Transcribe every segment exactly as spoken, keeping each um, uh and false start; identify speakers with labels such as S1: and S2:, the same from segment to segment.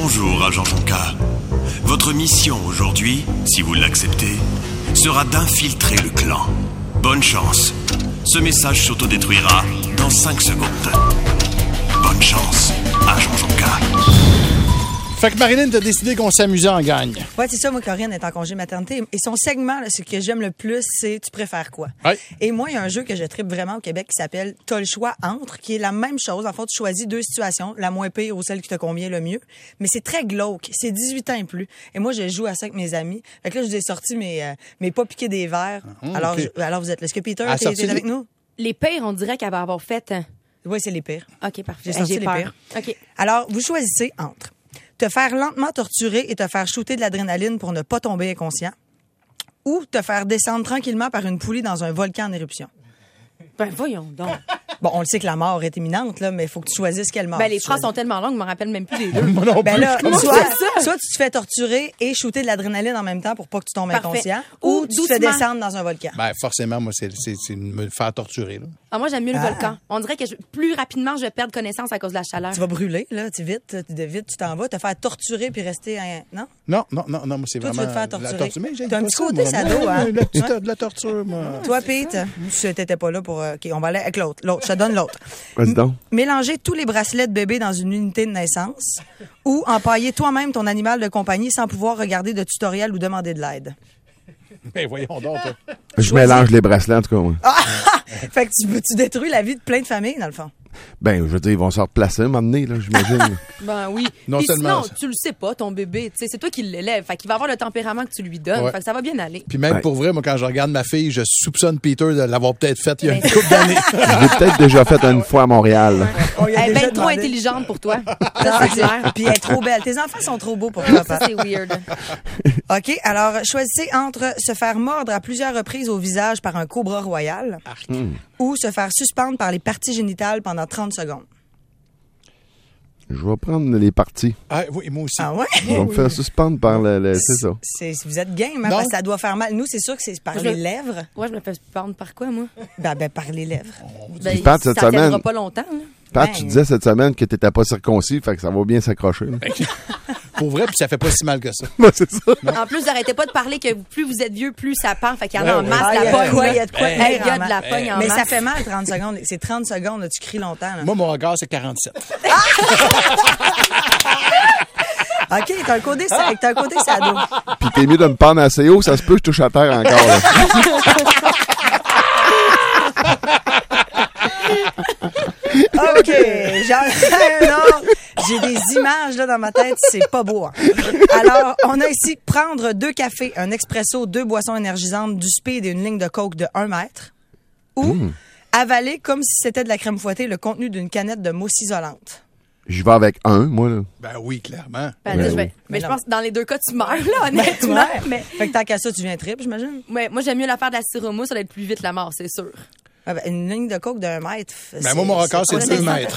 S1: Bonjour, agent Jonca. Votre mission aujourd'hui, si vous l'acceptez, sera d'infiltrer le clan. Bonne chance. Ce message s'autodétruira dans cinq secondes. Bonne chance, agent Jonca.
S2: Fait que Marilyn, t'as décidé qu'on s'amusait en gagne.
S3: Ouais, c'est ça. Moi, Corinne est en congé maternité. Et son segment, là, ce que j'aime le plus, c'est « Tu préfères quoi?
S2: Ouais. »
S3: Et moi, il y a un jeu que je tripe vraiment au Québec qui s'appelle « T'as le choix entre », qui est la même chose. En fait, tu choisis deux situations, la moins pire ou celle qui te convient le mieux. Mais c'est très glauque. C'est dix-huit ans et plus. Et moi, je joue à ça avec mes amis. Fait que là, je vous ai sorti mes, euh, mes pas piqués des verres.
S2: Mmh,
S3: alors,
S2: okay.
S3: je, alors, vous êtes là. Est-ce que Peter,
S2: Ah,
S3: t'es, t'es
S2: sorti
S3: avec
S2: les...
S3: nous?
S4: Les pires, on dirait qu'elle va avoir fait... Hein.
S3: Oui, c'est les pires.
S4: OK, parfait.
S3: J'ai sorti
S4: J'ai
S3: les
S4: peur.
S3: pires.
S4: OK.
S3: Alors, vous choisissez entre te faire lentement torturer et te faire shooter de l'adrénaline pour ne pas tomber inconscient, ou te faire descendre tranquillement par une poulie dans un volcan en éruption.
S4: Ben, voyons donc.
S3: Bon, on le sait que la mort est imminente, là, mais il faut que tu choisisses quelle mort.
S4: Ben, les
S3: tu
S4: phrases
S3: choisis.
S4: sont tellement longues, je me rappelle même plus les deux.
S2: Moi non
S3: Ben
S2: plus,
S3: là,
S2: je commence
S3: soit,
S4: ça.
S3: soit tu te fais torturer et shooter de l'adrénaline en même temps pour pas que tu tombes
S4: Parfait.
S3: inconscient,
S4: Ou
S3: ou tu te fais
S4: doucement.
S3: descendre dans un volcan.
S2: Ben, forcément, moi, c'est, c'est, c'est me faire torturer, là.
S4: Ah, moi, j'aime mieux le
S3: Ah.
S4: volcan. On dirait que je- plus rapidement, je vais perdre connaissance à cause de la chaleur.
S3: Tu vas brûler, là, tu vite, tu de vite, tu t'en vas, te faire torturer puis rester un... Non?
S2: Non, non, non, non, moi, c'est
S3: Toi, tu
S2: vraiment...
S3: veux te faire torturer.
S2: La torture, mais j'ai
S3: T'as un
S2: pas
S3: petit
S2: ça,
S3: côté
S2: moi.
S3: sado, hein?
S2: La petite,
S3: Ouais.
S2: de la torture, moi.
S3: Toi, Pete, tu t'étais pas là pour... euh, OK, on va aller avec l'autre. L'autre, je te donne l'autre.
S5: Vas-y donc.
S3: Mélanger tous les bracelets de bébé dans une unité de naissance ou empailler toi-même ton animal de compagnie sans pouvoir regarder de tutoriel ou demander de l'aide.
S2: Ben, voyons donc, toi.
S5: Je
S3: Choisis.
S5: mélange les bracelets, en tout cas. moi.
S3: Fait que tu, tu détruis la vie de plein de familles, dans le fond.
S5: Ben, je veux dire, ils vont se replacer un moment donné, là, j'imagine.
S4: Ben oui.
S2: Non
S4: Puis
S2: seulement
S4: sinon,
S2: ça.
S4: tu le sais pas, ton bébé. Tu sais, c'est toi qui l'élèves. Fait qu'il va avoir le tempérament que tu lui donnes.
S2: Ouais.
S4: Fait que ça va bien aller.
S2: Puis même
S5: Ouais.
S2: pour vrai, moi, quand je regarde ma fille, je soupçonne Peter de l'avoir peut-être faite il y a une
S4: Ben,
S2: couple d'années.
S5: Je l'ai peut-être déjà fait une fois à Montréal.
S3: On lui a
S4: Elle est
S3: déjà
S4: bien trop
S3: demandé.
S4: intelligente pour toi.
S3: Non,
S4: Ça, c'est clair.
S3: Puis elle est trop belle. Tes enfants sont trop beaux pour toi,
S4: Ça,
S3: papa.
S4: c'est weird.
S3: OK, alors choisissez entre se faire mordre à plusieurs reprises au visage par un cobra royal ou se faire suspendre par les parties génitales pendant trente secondes.
S5: Je vais prendre les parties.
S2: Ah, oui, moi aussi.
S3: Ah ouais?
S5: Je vais me faire suspendre par le... le- c'est ça.
S3: C'est, vous êtes game, hein,
S2: Non.
S3: parce que ça doit faire mal. Nous, c'est sûr que c'est par
S4: Je
S3: les
S4: me-
S3: lèvres.
S4: Ouais, je me fais prendre par quoi, moi?
S3: Ben, ben, par les lèvres.
S4: Ben,
S5: Pat, cette
S4: ça tiendra
S5: semaine-
S4: pas longtemps, là.
S5: Pat,
S3: Ben-
S5: tu disais cette semaine que t'étais pas circoncis, fait que ça va bien s'accrocher. là.
S2: Pour vrai, puis ça fait pas si mal que ça.
S5: Ouais, c'est ça.
S4: En plus, arrêtez pas de parler que plus vous êtes vieux, plus ça pend. Fait qu'il y en a
S2: Ben
S4: en
S2: oui.
S4: masse,
S3: Ah, il y
S4: la
S3: a de
S4: pogne.
S3: quoi,
S4: là.
S3: il y a de quoi
S4: Hey,
S3: tenir
S4: il y a
S3: en
S4: de
S3: masse.
S4: la pogne en
S3: Mais
S4: masse.
S3: ça fait mal, trente secondes. C'est trente secondes, là, tu cries longtemps. Là.
S2: Moi, mon regard, c'est quarante-sept.
S3: OK, t'as un côté, t'as un côté sado.
S5: Puis t'es mieux de me pendre assez haut, ça se peut que je touche à terre encore. Là.
S3: OK, j'en non, j'ai des images là dans ma tête, c'est pas beau. Hein. Alors, on a ici prendre deux cafés, un expresso, deux boissons énergisantes, du speed et une ligne de coke de un mètre, ou avaler comme si c'était de la crème fouettée le contenu d'une canette de mousse isolante.
S5: Je vais avec un, moi, là.
S2: Ben oui, clairement.
S4: Ben,
S5: Ben
S4: là, je vais-
S5: oui.
S4: Mais
S3: Mais
S4: je
S3: non.
S4: pense que dans les deux cas, tu meurs, là, honnêtement.
S3: Ouais.
S4: Mais
S3: Fait que tant qu'à ça, tu viens trip, j'imagine.
S4: ouais, moi, j'aime mieux la faire de la siromousse, ça va être plus vite la mort, c'est sûr.
S3: Ah ben, une ligne de coke d'un mètre.
S2: Ben moi, mon record, c'est deux mètres.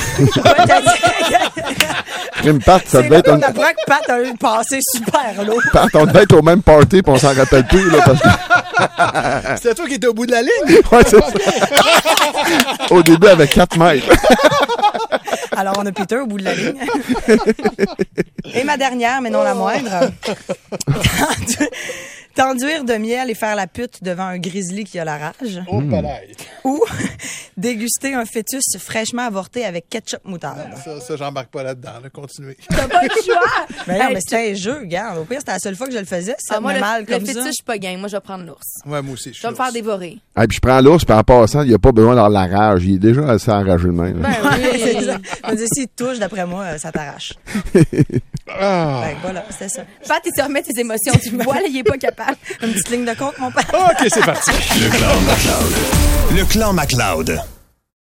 S5: Prime Pat, ça
S3: C'est
S5: devait
S3: là
S5: être
S3: qu'on
S5: un...
S3: apprend que Pat a eu passé super lourd.
S5: Pat, on devait être au même party, puis on s'en rappelle plus, là, parce que...
S2: C'était toi qui étais au bout de la ligne?
S5: Ouais, c'est ça. Au début, avec quatre mètres.
S3: Alors, on a Peter au bout de la ligne. Et ma dernière, mais non la moindre. T'endu- T'enduire de miel et faire la pute devant un grizzly qui a la rage.
S2: Oh, palais.
S3: Ou déguster un fœtus fraîchement avorté avec ketchup moutarde.
S2: Ça, ça j'embarque pas là-dedans. Là. Continuez.
S4: T'as pas le choix!
S3: Mais non,
S4: Hey,
S3: mais c'était un jeu, gars. Au pire, c'était la seule fois que je le faisais. Ça
S4: Ah,
S3: me
S4: moi,
S3: met
S4: le,
S3: mal
S4: le
S3: comme
S4: fétiche,
S3: ça.
S4: je suis pas gang. Moi, je vais prendre l'ours.
S2: Ouais, moi aussi. Je
S4: Je
S2: suis
S4: vais me faire
S2: l'ours.
S4: dévorer.
S5: Ah, puis je prends l'ours, puis en passant, il n'y a pas besoin d'avoir la rage. Il est déjà assez enragé de même. là.
S4: Ben
S3: Ouais, c'est
S4: oui.
S3: ça. Je me dis, s'il te touche, d'après moi, ça t'arrache.
S2: Ah.
S3: Fait que voilà, c'était ça.
S4: Pat, il se remet tes émotions. Tu le vois, là, il est pas capable.
S3: Une petite ligne de compte, mon père.
S2: OK, c'est parti.
S1: Le clan MacLeod. Le clan MacLeod.